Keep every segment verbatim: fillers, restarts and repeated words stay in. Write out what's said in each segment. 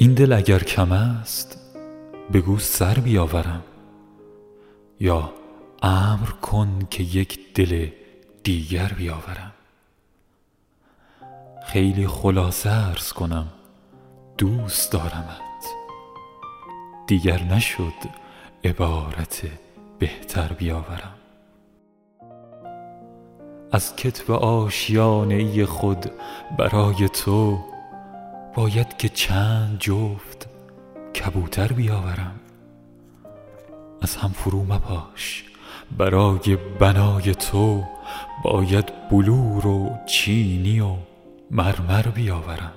این دل اگر کم است بگو سر بیاورم، یا امر کن که یک دل دیگر بیاورم. خیلی خلاصه عرض کنم دوست دارمت، دیگر نشد عبارت بهتر بیاورم. از کتف آشیانه خود برای تو باید که چند جفت کبوتر بیاورم. از هم فرو مپاش، برای بنای تو باید بلور و چینی و مرمر بیاورم.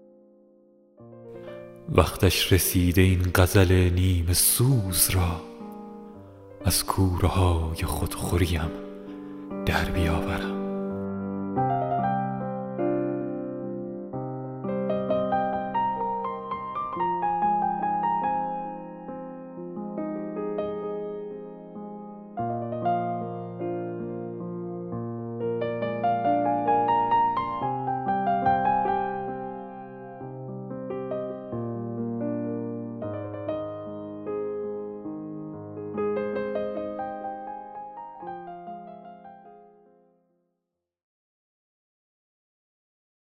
وقتش رسیده این غزل نیمه سوز را از کوره های خودخوریم در بیاورم.